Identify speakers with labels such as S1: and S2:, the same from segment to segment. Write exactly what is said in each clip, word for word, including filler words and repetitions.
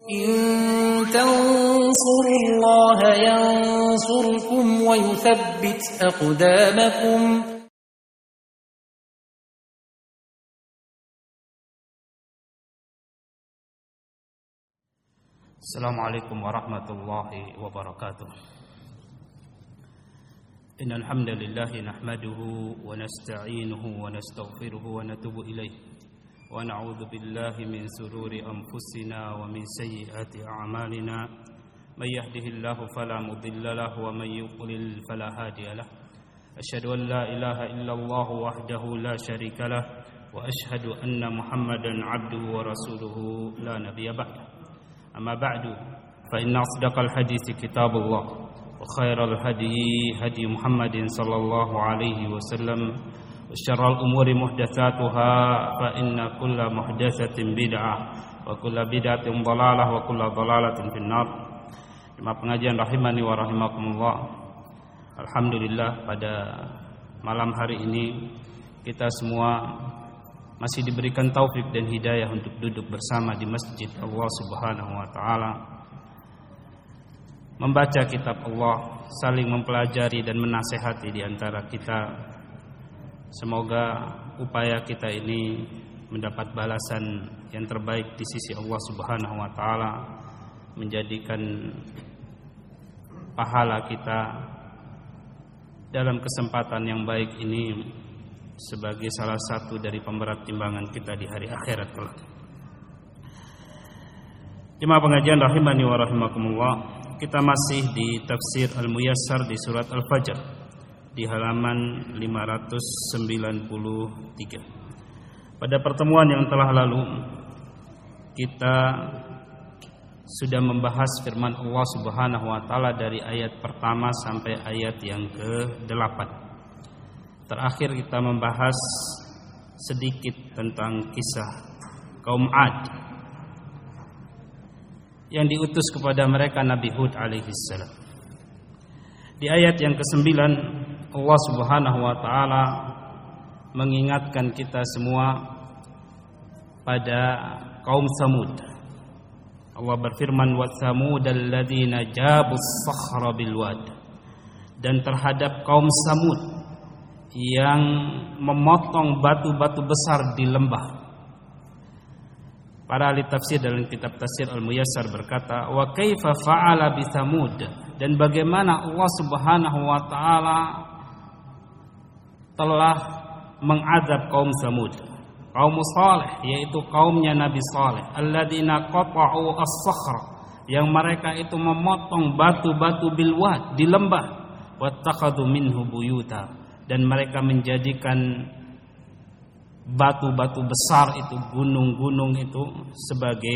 S1: إن تنصروا الله ينصركم ويثبت أقدامكم.
S2: السلام عليكم ورحمة الله وبركاته. إن الحمد لله نحمده ونستعينه ونستغفره ونتوب إليه ونعوذ بالله من شرور أنفسنا ومن سيئات أعمالنا من يهده الله فلا مضل له ومن يضلل فلا هادي له أشهد أن لا إله إلا الله وحده لا شريك له وأشهد أن محمدا عبده ورسوله لا نبي بعده أما بعد فإن أصدق الحديث كتاب الله وخير الهدي هدي محمد صلى الله عليه وسلم وشر الأمور محدثاتها فإن كل محدثة بدعة وكل بدعة ضلالة وكل ضلالة في النار. Jemaah pengajian rahimani wa rahimakumullah. Alhamdulillah, pada malam hari ini kita semua masih diberikan taufik dan hidayah untuk duduk bersama di masjid Allah Subhanahu wa taala, membaca kitab Allah, saling mempelajari dan menasehati di antara kita. Semoga upaya kita ini mendapat balasan yang terbaik di sisi Allah Subhanahu wa taala, menjadikan pahala kita dalam kesempatan yang baik ini sebagai salah satu dari pemberat timbangan kita di hari akhirat kelak. Jemaah pengajian rahimani wa rahimakumullah, kita masih di tafsir Al-Muyassar di surat Al-Fajr di halaman lima ratus sembilan puluh tiga. Pada pertemuan yang telah lalu kita sudah membahas firman Allah Subhanahu wa taala dari ayat pertama sampai ayat yang ke-delapan. Terakhir kita membahas sedikit tentang kisah kaum Ad yang diutus kepada mereka Nabi Hud alaihi salam. Di ayat yang kesembilan Allah Subhanahu wa taala mengingatkan kita semua pada kaum Tsamud. Allah berfirman, wa tsamudal ladzina jabus sakhra bil wad, dan terhadap kaum Tsamud yang memotong batu-batu besar di lembah. Para ahli tafsir dalam kitab tafsir Al-Muyassar berkata, wa kaifa fa'ala bi Tsamud, dan bagaimana Allah Subhanahu wa taala telah mengazab kaum Tsamud, kaum Saleh, yaitu kaumnya Nabi Saleh, alladzina qata'u as-sakhra, yang mereka itu memotong batu-batu bil wad, di lembah, wattakhadhu minhu buyuta, dan mereka menjadikan batu-batu besar itu, gunung-gunung itu sebagai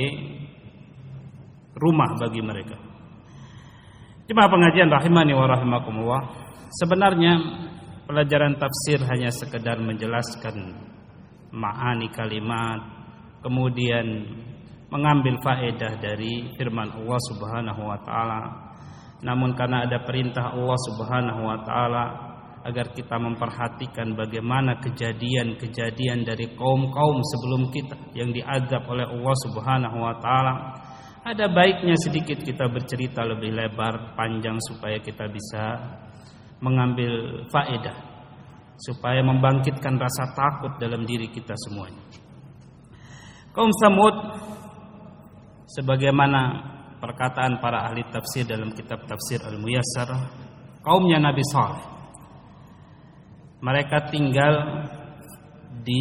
S2: rumah bagi mereka. Jemaah pengajian rahimani wa rahimakumullah, sebenarnya pelajaran tafsir hanya sekedar menjelaskan ma'ani kalimat, kemudian mengambil faedah dari firman Allah Subhanahu wa taala. Namun karena ada perintah Allah Subhanahu wa taala agar kita memperhatikan bagaimana kejadian-kejadian dari kaum-kaum sebelum kita yang diazab oleh Allah Subhanahu wa taala, ada baiknya sedikit kita bercerita lebih lebar panjang supaya kita bisa mengambil faedah, supaya membangkitkan rasa takut dalam diri kita semuanya. Kaum Tsamud, sebagaimana perkataan para ahli tafsir dalam kitab tafsir Al-Muyassar, kaumnya Nabi Saleh. Mereka tinggal di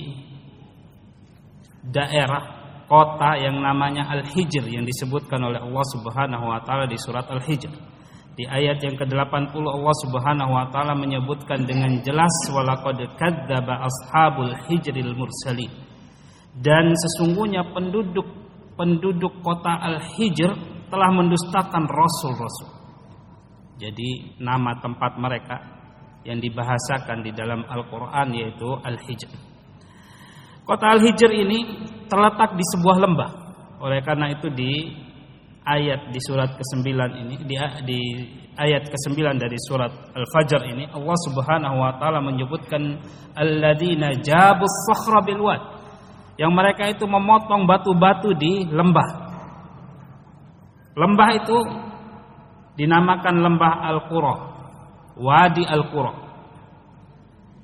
S2: daerah kota yang namanya Al-Hijr, yang disebutkan oleh Allah Subhanahu wa taala di surat Al-Hijr. Di ayat yang ke-delapan puluh Allah Subhanahu wa taala menyebutkan dengan jelas, walaqad kadzdzaba ashabul hijril mursalin, dan sesungguhnya penduduk penduduk kota Al-Hijr telah mendustakan rasul-rasul. Jadi nama tempat mereka yang dibahasakan di dalam Al-Qur'an yaitu Al-Hijr. Kota Al-Hijr ini terletak di sebuah lembah. Oleh karena itu di ayat di surat kesembilan ini, di, di ayat kesembilan dari surat Al-Fajr ini, Allah Subhanahu wa taala menyebutkan alladzina jabus sakhra bil wad, yang mereka itu memotong batu-batu di lembah. Lembah itu dinamakan lembah Al-Qura, Wadi Al-Qura.